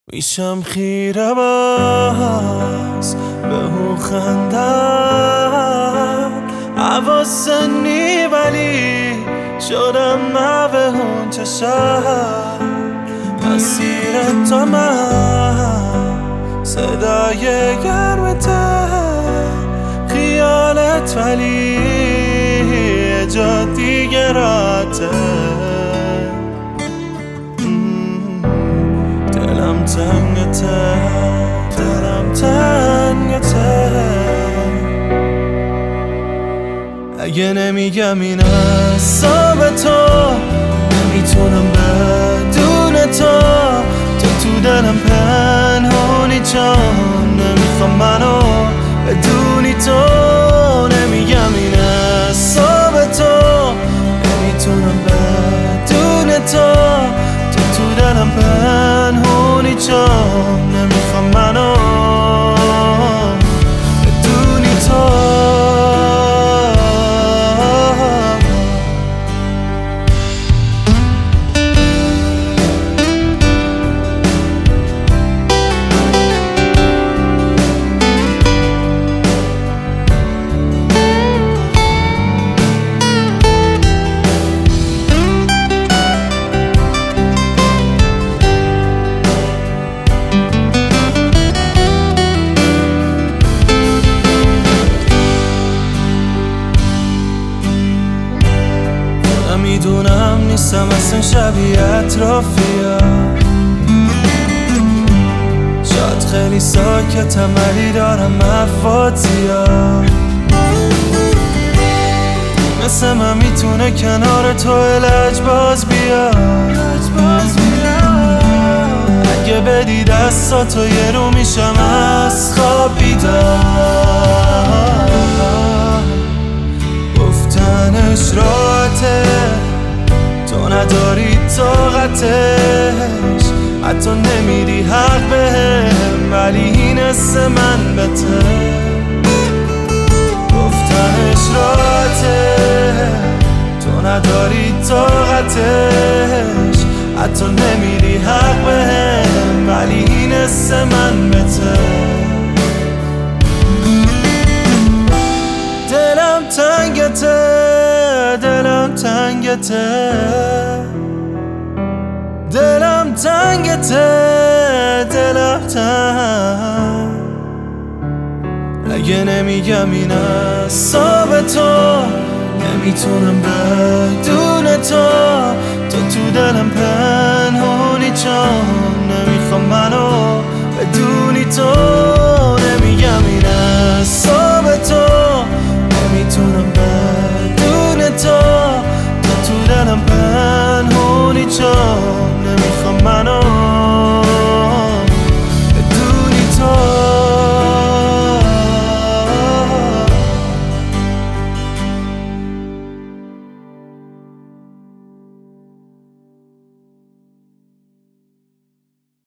میشم خیره باز به اون خندم حواسنی ولی شدم به اون چشم مسیر تا من صدای گرمت خیالت ولی جا دیگراته دلم تنگته اگه نمیگم این حساب تو نمیتونم بدون تو تو دلم پنهونی جان نمیخوام منو بدونی تو نمیگم این حساب تو نمیتونم بدون تو تو دلم پنهونی جان نمیخوام منو بدونی تو میدونم نیستم اصلا شبیه اطرافیا شاید خیلی ساکتم ولی دارم افات زیاد مثل من میتونه کنار تو لجباز بیاد اگه بدی دستاتو یه رو میشم از خواب بیدار گفتنش راحته تو نداری طاقتش حتی نمیدی حق بهم ولی این حس من بته گفتنش راحته تو نداری طاقتش حتی نمیدی حق بهم ولی این حس من بته دلم تنگته دلم تنگ اگه نمیگم این حساب تو نمیتونم بدون تو تو دلم پنهونی جان نمیخوام منو بدونی تو